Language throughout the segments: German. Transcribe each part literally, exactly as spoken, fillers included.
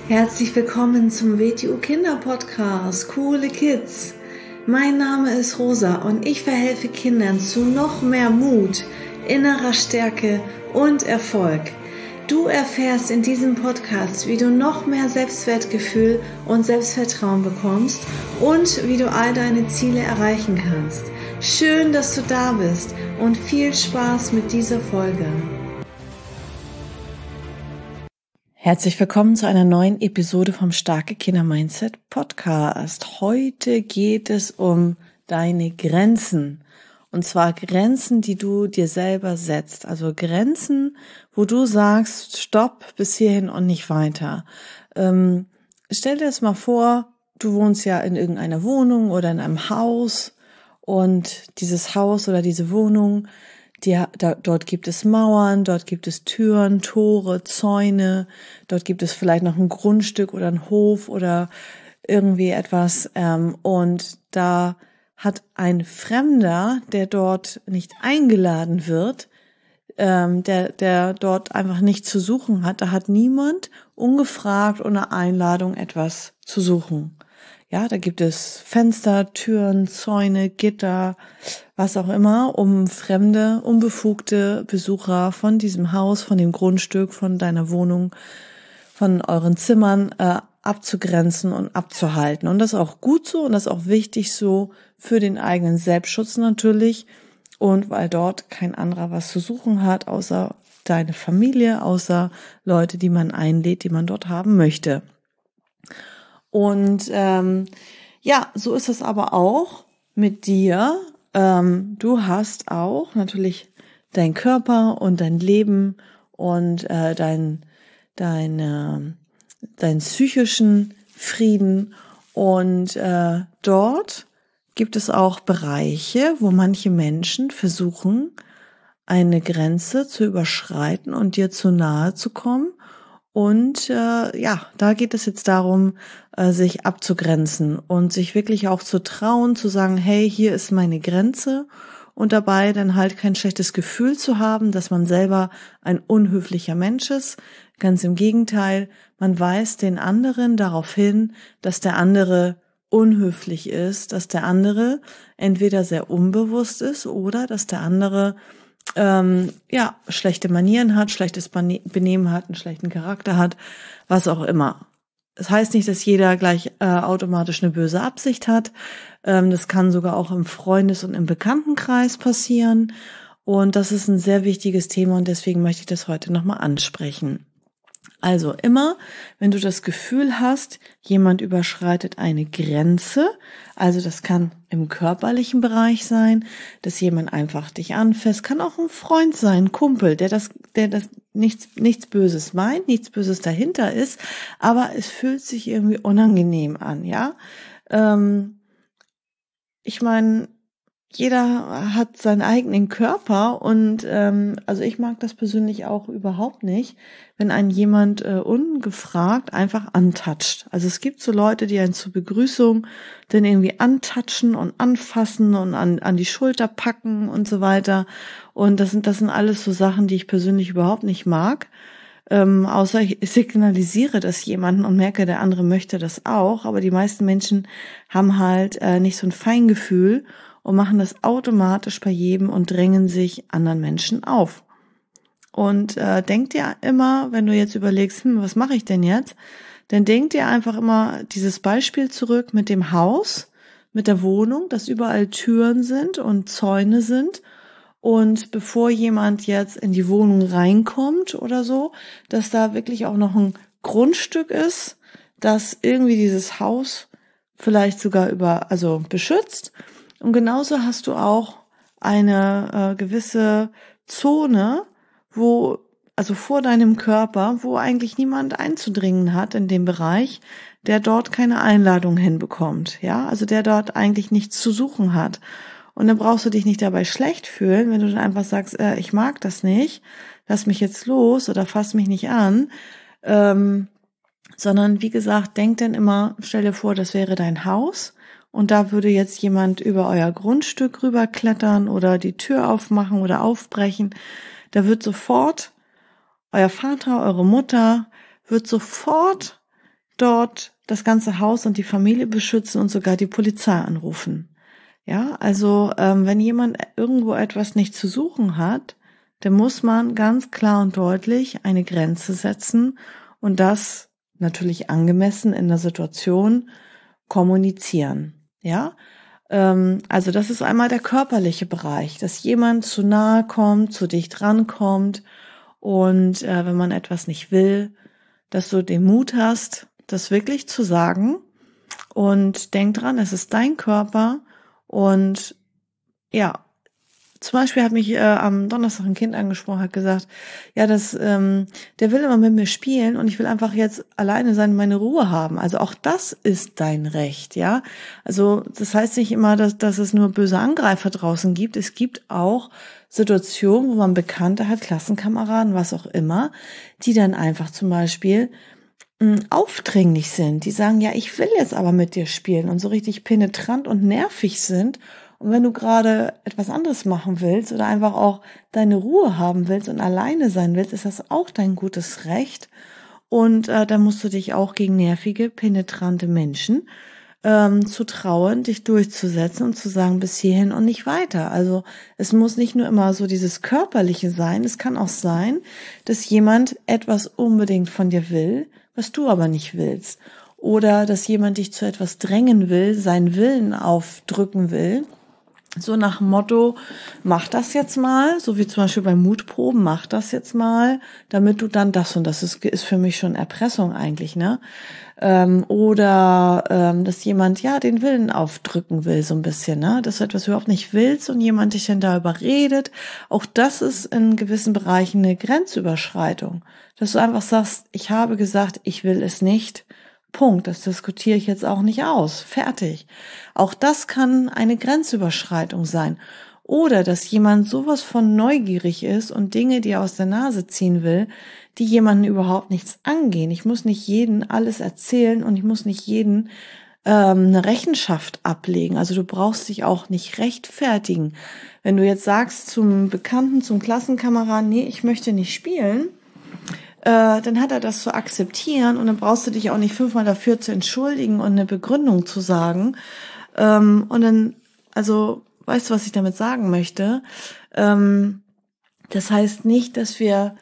Herzlich willkommen zum W T U Kinder Podcast, Coole Kids. Mein Name ist Rosa und ich verhelfe Kindern zu noch mehr Mut, innerer Stärke und Erfolg. Du erfährst in diesem Podcast, wie du noch mehr Selbstwertgefühl und Selbstvertrauen bekommst und wie du all deine Ziele erreichen kannst. Schön, dass du da bist und viel Spaß mit dieser Folge. Herzlich willkommen zu einer neuen Episode vom Starke Kinder Mindset Podcast. Heute geht es um deine Grenzen. Und zwar Grenzen, die du dir selber setzt. Also Grenzen, wo du sagst, stopp, bis hierhin und nicht weiter. Ähm, stell dir das mal vor, du wohnst ja in irgendeiner Wohnung oder in einem Haus und dieses Haus oder diese Wohnung, die, da, dort gibt es Mauern, dort gibt es Türen, Tore, Zäune, dort gibt es vielleicht noch ein Grundstück oder einen Hof oder irgendwie etwas ähm, und da hat ein Fremder, der dort nicht eingeladen wird, ähm, der der dort einfach nichts zu suchen hat, da hat niemand ungefragt ohne Einladung etwas zu suchen. Ja, da gibt es Fenster, Türen, Zäune, Gitter, was auch immer, um fremde, unbefugte Besucher von diesem Haus, von dem Grundstück, von deiner Wohnung, von euren Zimmern äh, abzugrenzen und abzuhalten. Und das ist auch gut so und das ist auch wichtig so für den eigenen Selbstschutz natürlich und weil dort kein anderer was zu suchen hat, außer deine Familie, außer Leute, die man einlädt, die man dort haben möchte. Und ähm, ja, so ist es aber auch mit dir. Ähm, du hast auch natürlich deinen Körper und dein Leben und äh, dein dein äh, deinen psychischen Frieden und äh, dort gibt es auch Bereiche, wo manche Menschen versuchen, eine Grenze zu überschreiten und dir zu nahe zu kommen. Und äh, ja, da geht es jetzt darum, äh, sich abzugrenzen und sich wirklich auch zu trauen, zu sagen, hey, hier ist meine Grenze und dabei dann halt kein schlechtes Gefühl zu haben, dass man selber ein unhöflicher Mensch ist. Ganz im Gegenteil, man weist den anderen darauf hin, dass der andere unhöflich ist, dass der andere entweder sehr unbewusst ist oder dass der andere ähm, ja schlechte Manieren hat, schlechtes Benehmen hat, einen schlechten Charakter hat, was auch immer. Das heißt nicht, dass jeder gleich äh, automatisch eine böse Absicht hat. Ähm, das kann sogar auch im Freundes- und im Bekanntenkreis passieren. Und das ist ein sehr wichtiges Thema und deswegen möchte ich das heute nochmal ansprechen. Also immer, wenn du das Gefühl hast, jemand überschreitet eine Grenze, also das kann im körperlichen Bereich sein, dass jemand einfach dich anfasst, kann auch ein Freund sein, ein Kumpel, der das, der das nichts, nichts Böses meint, nichts Böses dahinter ist, aber es fühlt sich irgendwie unangenehm an, ja. Ähm, ich meine, jeder hat seinen eigenen Körper und ähm, also ich mag das persönlich auch überhaupt nicht, wenn einen jemand äh, ungefragt einfach antatscht. Also es gibt so Leute, die einen zur Begrüßung dann irgendwie antatschen und anfassen und an an die Schulter packen und so weiter. Und das sind das sind alles so Sachen, die ich persönlich überhaupt nicht mag. Ähm, außer ich signalisiere das jemanden und merke, der andere möchte das auch. Aber die meisten Menschen haben halt äh, nicht so ein Feingefühl und machen das automatisch bei jedem und drängen sich anderen Menschen auf. Und äh, denk dir immer, wenn du jetzt überlegst, hm, was mache ich denn jetzt? Dann denk dir einfach immer dieses Beispiel zurück mit dem Haus, mit der Wohnung, dass überall Türen sind und Zäune sind. Und bevor jemand jetzt in die Wohnung reinkommt oder so, dass da wirklich auch noch ein Grundstück ist, das irgendwie dieses Haus vielleicht sogar über, also beschützt. Und genauso hast du auch eine äh, gewisse Zone, wo, also vor deinem Körper, wo eigentlich niemand einzudringen hat in dem Bereich, der dort keine Einladung hinbekommt, ja, also der dort eigentlich nichts zu suchen hat. Und dann brauchst du dich nicht dabei schlecht fühlen, wenn du dann einfach sagst, äh, ich mag das nicht, lass mich jetzt los oder fass mich nicht an, ähm, sondern wie gesagt, denk dann immer, stell dir vor, das wäre dein Haus. Und da würde jetzt jemand über euer Grundstück rüberklettern oder die Tür aufmachen oder aufbrechen. Da wird sofort euer Vater, eure Mutter wird sofort dort das ganze Haus und die Familie beschützen und sogar die Polizei anrufen. Ja, also ähm, wenn jemand irgendwo etwas nicht zu suchen hat, dann muss man ganz klar und deutlich eine Grenze setzen und das natürlich angemessen in der Situation kommunizieren. Ja, ähm, also das ist einmal der körperliche Bereich, dass jemand zu nahe kommt, zu dicht rankommt und äh, wenn man etwas nicht will, dass du den Mut hast, das wirklich zu sagen und denk dran, es ist dein Körper und ja, zum Beispiel hat mich äh, am Donnerstag ein Kind angesprochen, hat gesagt, ja, das, ähm, der will immer mit mir spielen und ich will einfach jetzt alleine sein und meine Ruhe haben. Also auch das ist dein Recht, ja. Also das heißt nicht immer, dass, dass es nur böse Angreifer draußen gibt. Es gibt auch Situationen, wo man Bekannte hat, Klassenkameraden, was auch immer, die dann einfach zum Beispiel mh, aufdringlich sind. Die sagen, ja, ich will jetzt aber mit dir spielen und so richtig penetrant und nervig sind. Und wenn du gerade etwas anderes machen willst oder einfach auch deine Ruhe haben willst und alleine sein willst, ist das auch dein gutes Recht. Und äh, da musst du dich auch gegen nervige, penetrante Menschen ähm, zu trauen, dich durchzusetzen und zu sagen, bis hierhin und nicht weiter. Also es muss nicht nur immer so dieses Körperliche sein, es kann auch sein, dass jemand etwas unbedingt von dir will, was du aber nicht willst. Oder dass jemand dich zu etwas drängen will, seinen Willen aufdrücken will. So nach dem Motto, mach das jetzt mal, so wie zum Beispiel bei Mutproben, mach das jetzt mal, damit du dann das und das ist, ist für mich schon Erpressung eigentlich, ne? Ähm, oder ähm, dass jemand ja den Willen aufdrücken will, so ein bisschen, ne? Dass du etwas überhaupt nicht willst und jemand dich dann da überredet. Auch das ist in gewissen Bereichen eine Grenzüberschreitung. Dass du einfach sagst, ich habe gesagt, ich will es nicht. Punkt, das diskutiere ich jetzt auch nicht aus. Fertig. Auch das kann eine Grenzüberschreitung sein. Oder dass jemand sowas von neugierig ist und Dinge, die er aus der Nase ziehen will, die jemanden überhaupt nichts angehen. Ich muss nicht jeden alles erzählen und ich muss nicht jeden ähm, eine Rechenschaft ablegen. Also du brauchst dich auch nicht rechtfertigen. Wenn du jetzt sagst zum Bekannten, zum Klassenkameraden, nee, ich möchte nicht spielen, Äh, dann hat er das zu akzeptieren und dann brauchst du dich auch nicht fünfmal dafür zu entschuldigen und eine Begründung zu sagen. Ähm, und dann, also, weißt du, was ich damit sagen möchte? Ähm, das heißt nicht, dass wir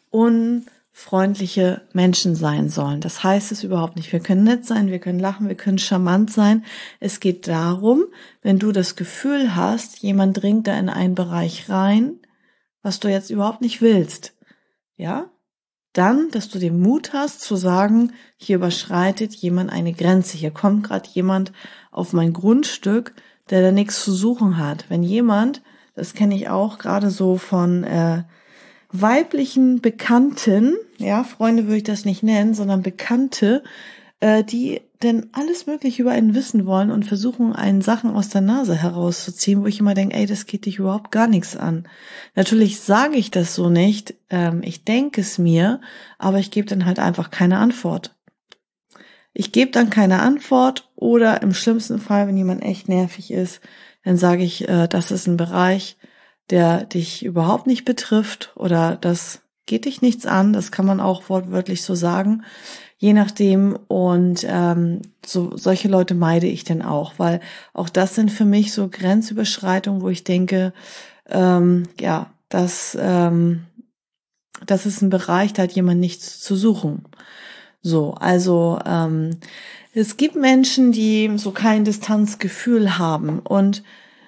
unfreundliche Menschen sein sollen. Das heißt es überhaupt nicht. Wir können nett sein, wir können lachen, wir können charmant sein. Es geht darum, wenn du das Gefühl hast, jemand dringt da in einen Bereich rein, was du jetzt überhaupt nicht willst. Ja? Dann, dass du den Mut hast zu sagen, hier überschreitet jemand eine Grenze, hier kommt gerade jemand auf mein Grundstück, der da nichts zu suchen hat. Wenn jemand, das kenne ich auch gerade so von äh, weiblichen Bekannten, ja, Freunde würde ich das nicht nennen, sondern Bekannte, äh, die denn alles Mögliche über einen wissen wollen und versuchen, einen Sachen aus der Nase herauszuziehen, wo ich immer denke, ey, das geht dich überhaupt gar nichts an. Natürlich sage ich das so nicht, ähm, ich denke es mir, aber ich gebe dann halt einfach keine Antwort. Ich gebe dann keine Antwort oder im schlimmsten Fall, wenn jemand echt nervig ist, dann sage ich, äh, das ist ein Bereich, der dich überhaupt nicht betrifft oder das geht dich nichts an, das kann man auch wortwörtlich so sagen. Je nachdem und ähm, so solche Leute meide ich dann auch, weil auch das sind für mich so Grenzüberschreitungen, wo ich denke, ähm, ja, das, ähm, das ist ein Bereich, da hat jemand nichts zu suchen. So, also ähm, es gibt Menschen, die so kein Distanzgefühl haben und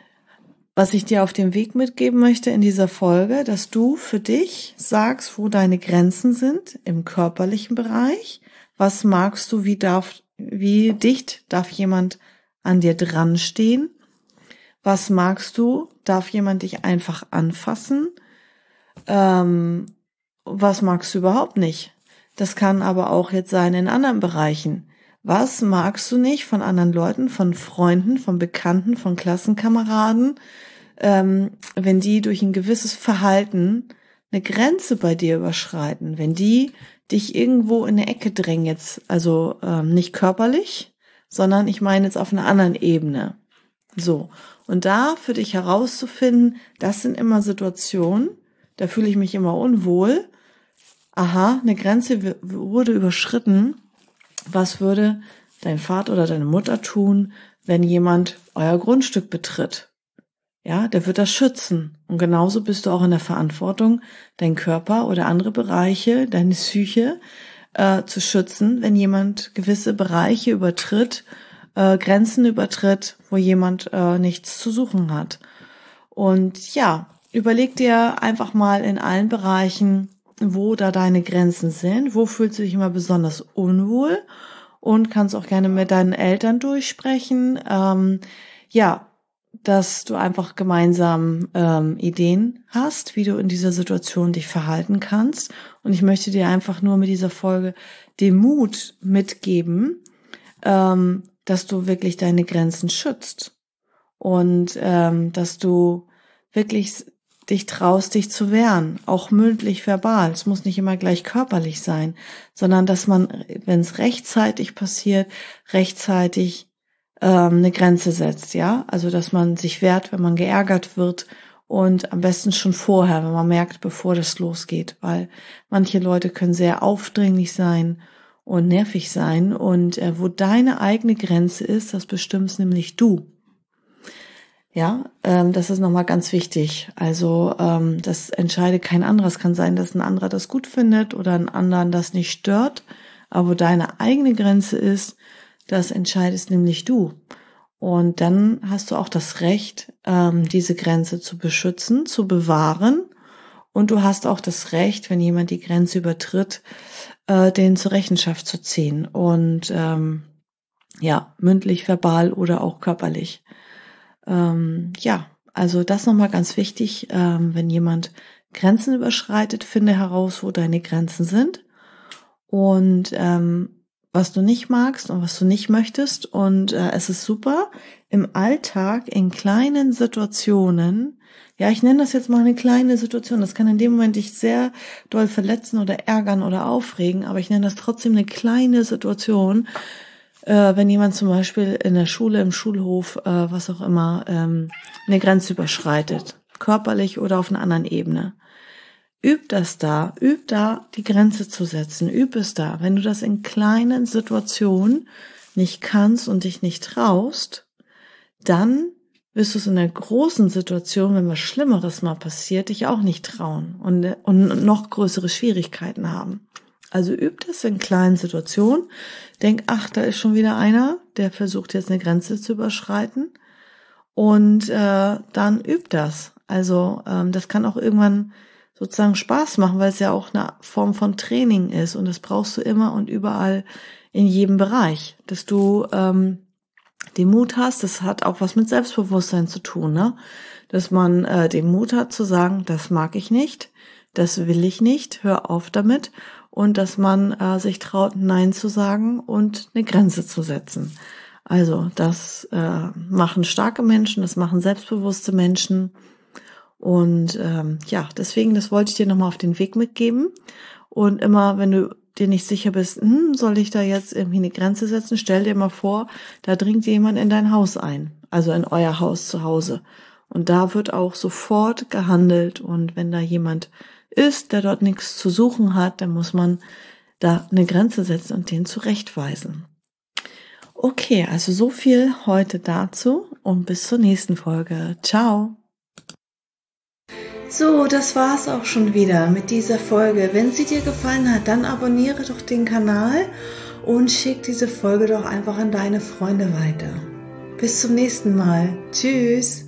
was ich dir auf dem Weg mitgeben möchte in dieser Folge, dass du für dich sagst, wo deine Grenzen sind im körperlichen Bereich. Was magst du, wie darf, wie dicht darf jemand an dir dran stehen? Was magst du, darf jemand dich einfach anfassen? Ähm, was magst du überhaupt nicht? Das kann aber auch jetzt sein in anderen Bereichen. Was magst du nicht von anderen Leuten, von Freunden, von Bekannten, von Klassenkameraden, ähm, wenn die durch ein gewisses Verhalten eine Grenze bei dir überschreiten, wenn die dich irgendwo in eine Ecke drängen jetzt, also ähm, nicht körperlich, sondern ich meine jetzt auf einer anderen Ebene. So, und da für dich herauszufinden, das sind immer Situationen, da fühle ich mich immer unwohl. Aha, eine Grenze wurde überschritten. Was würde dein Vater oder deine Mutter tun, wenn jemand euer Grundstück betritt? Ja, der wird das schützen. Und genauso bist du auch in der Verantwortung, deinen Körper oder andere Bereiche, deine Psyche äh, zu schützen, wenn jemand gewisse Bereiche übertritt, äh, Grenzen übertritt, wo jemand äh, nichts zu suchen hat. Und ja, überleg dir einfach mal in allen Bereichen, wo da deine Grenzen sind, wo fühlst du dich immer besonders unwohl, und kannst auch gerne mit deinen Eltern durchsprechen. Ähm, ja, dass du einfach gemeinsam ähm, Ideen hast, wie du in dieser Situation dich verhalten kannst. Und ich möchte dir einfach nur mit dieser Folge den Mut mitgeben, ähm, dass du wirklich deine Grenzen schützt und ähm, dass du wirklich dich traust, dich zu wehren, auch mündlich, verbal. Es muss nicht immer gleich körperlich sein, sondern dass man, wenn es rechtzeitig passiert, rechtzeitig ähm, eine Grenze setzt, ja. Also dass man sich wehrt, wenn man geärgert wird, und am besten schon vorher, wenn man merkt, bevor das losgeht, weil manche Leute können sehr aufdringlich sein und nervig sein, und äh, wo deine eigene Grenze ist, das bestimmst nämlich du. Ja, ähm, das ist nochmal ganz wichtig. Also ähm, das entscheidet kein anderer. Es kann sein, dass ein anderer das gut findet oder ein anderen das nicht stört. Aber wo deine eigene Grenze ist, das entscheidest nämlich du. Und dann hast du auch das Recht, ähm, diese Grenze zu beschützen, zu bewahren. Und du hast auch das Recht, wenn jemand die Grenze übertritt, äh, den zur Rechenschaft zu ziehen. Und ähm, ja, mündlich, verbal oder auch körperlich. Ähm, ja, also das nochmal ganz wichtig, ähm, wenn jemand Grenzen überschreitet, finde heraus, wo deine Grenzen sind und ähm, was du nicht magst und was du nicht möchtest. Und äh, es ist super, im Alltag, in kleinen Situationen, ja, ich nenne das jetzt mal eine kleine Situation, das kann in dem Moment dich sehr doll verletzen oder ärgern oder aufregen, aber ich nenne das trotzdem eine kleine Situation, wenn jemand zum Beispiel in der Schule, im Schulhof, äh, was auch immer, ähm, eine Grenze überschreitet, körperlich oder auf einer anderen Ebene. Üb das da, üb da, die Grenze zu setzen, üb es da. Wenn du das in kleinen Situationen nicht kannst und dich nicht traust, dann wirst du es in der großen Situation, wenn was Schlimmeres mal passiert, dich auch nicht trauen und, und noch größere Schwierigkeiten haben. Also üb das in kleinen Situationen. Denk, ach, da ist schon wieder einer, der versucht jetzt eine Grenze zu überschreiten. Und äh, dann üb das. Also ähm, das kann auch irgendwann sozusagen Spaß machen, weil es ja auch eine Form von Training ist. Und das brauchst du immer und überall in jedem Bereich. Dass du ähm, den Mut hast, das hat auch was mit Selbstbewusstsein zu tun, ne? Dass man äh, den Mut hat zu sagen, das mag ich nicht, das will ich nicht, hör auf damit. Und dass man äh, sich traut, Nein zu sagen und eine Grenze zu setzen. Also das äh, machen starke Menschen, das machen selbstbewusste Menschen. Und ähm, ja, deswegen, das wollte ich dir nochmal auf den Weg mitgeben. Und immer, wenn du dir nicht sicher bist, hm, soll ich da jetzt irgendwie eine Grenze setzen, stell dir mal vor, da dringt jemand in dein Haus ein, also in euer Haus zu Hause. Und da wird auch sofort gehandelt. Und wenn da jemand ist, der dort nichts zu suchen hat, dann muss man da eine Grenze setzen und den zurechtweisen. Okay, also so viel heute dazu und bis zur nächsten Folge. Ciao! So, das war's auch schon wieder mit dieser Folge. Wenn sie dir gefallen hat, dann abonniere doch den Kanal und schick diese Folge doch einfach an deine Freunde weiter. Bis zum nächsten Mal. Tschüss!